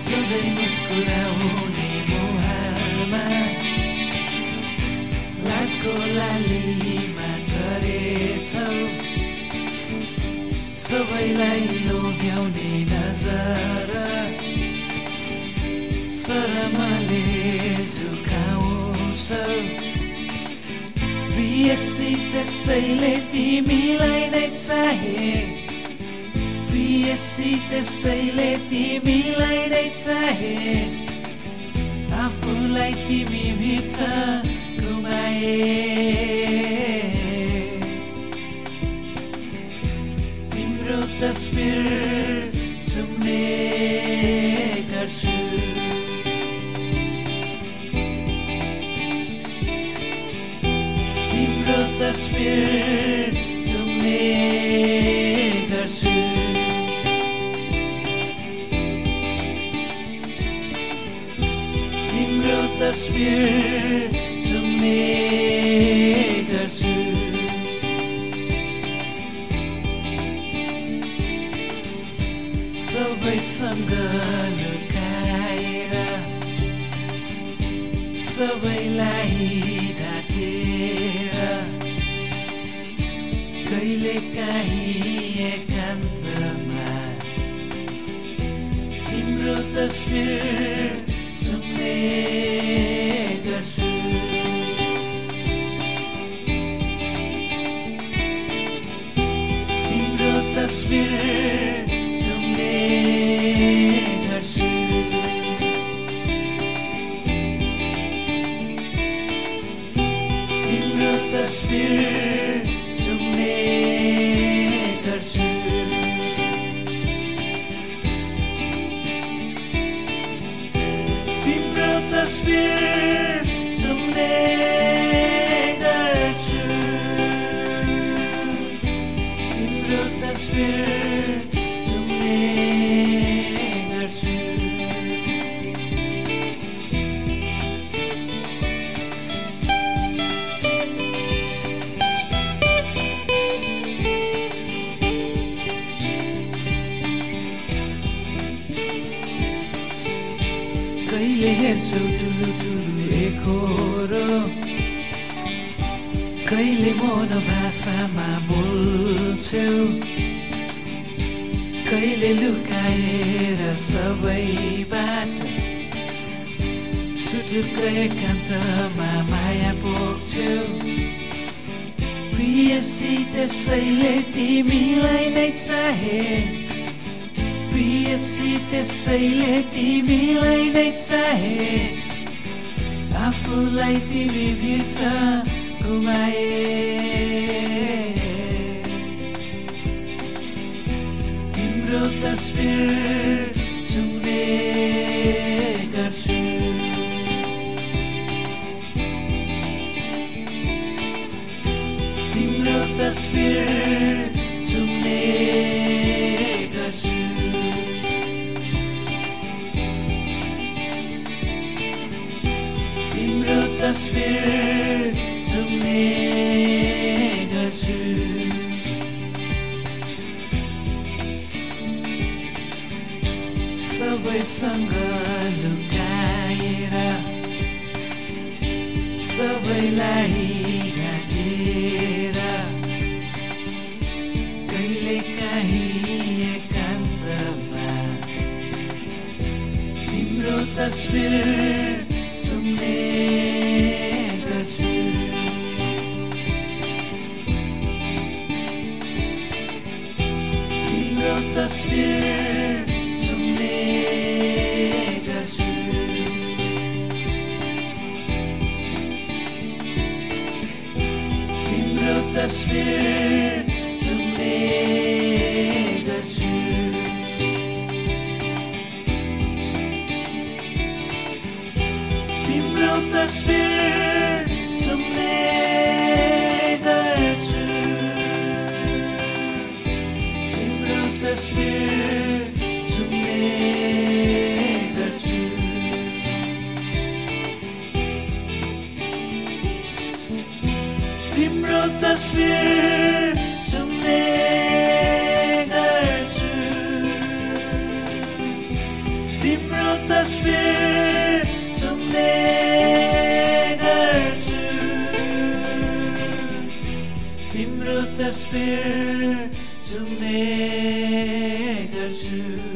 सधैँ मुस्कुराउने मुहारमा लाजको लालीमा झरेछौ सबैलाई लोभ्याउने नजर शरमले झुकाउँछौ प्रियसी त्यसैले तिमीलाई नै चाहे प्रियसी त्यसैले तिमीलाई नै चाहे आफूलाई तिमी भित्र घुमाए तिम्रो तस्बिर चुम्ने गर्छु तिम्रो तस्बिर चुम्ने गर्छु तिम्रो तस्बिर चुम्ने गर्छु सबैसँग लुकाएर सबैलाई ढाँटेर कहिलेकाहीँ एकान्तमा तिम्रो तस्बिर चुम्ने गर्छु तिम्रो तस्बिर चुम्ने गर्छु तिम्रो तस्बिर चुम्ने गर्छु तिम्रो तस्बिर चुम्ने गर्छु तिम्रो तस्बिर चुम्ने गर्छु कहिले हेर्छौ ठुलो ठुलो एकोरो कहिले मन भाषामा बोल्छौ कहिले लुकाएर सबैबाट सुटुक्क एकान्तमा माया पोख्छौ प्रियसी त्यसैले तिमीलाई नै चाहे प्रियसी त्यसैले तिमीलाई नै चाहे आफूलाई तिमी भित्र घुमाए तिम्रो तस्बिर चुम्ने गर्छु तिम्रो तस्बिर चुम्ने गर्छु तिम्रो तस्बिर चुम्ने गर्छु सबैसँग लुकाएर सबैलाई ढाँटेर कहिलेकाहीँ एकान्तमा तिम्रो तस्बिर चुम्ने गर्छु तिम्रो तस्बिर चुम्ने गर्छु तिम्रो तस्बिर चुम्ने गर्छु तिम्रो तस्बिर चुम्ने गर्छु तिम्रो तस्बिर चुम्ने गर्छु तिम्रो तस्बिर चुम्ने गर्छु तिम्रो तस्बिर चुम्ने गर्छु तिम्रो तस्बिर चुम्ने गर्छु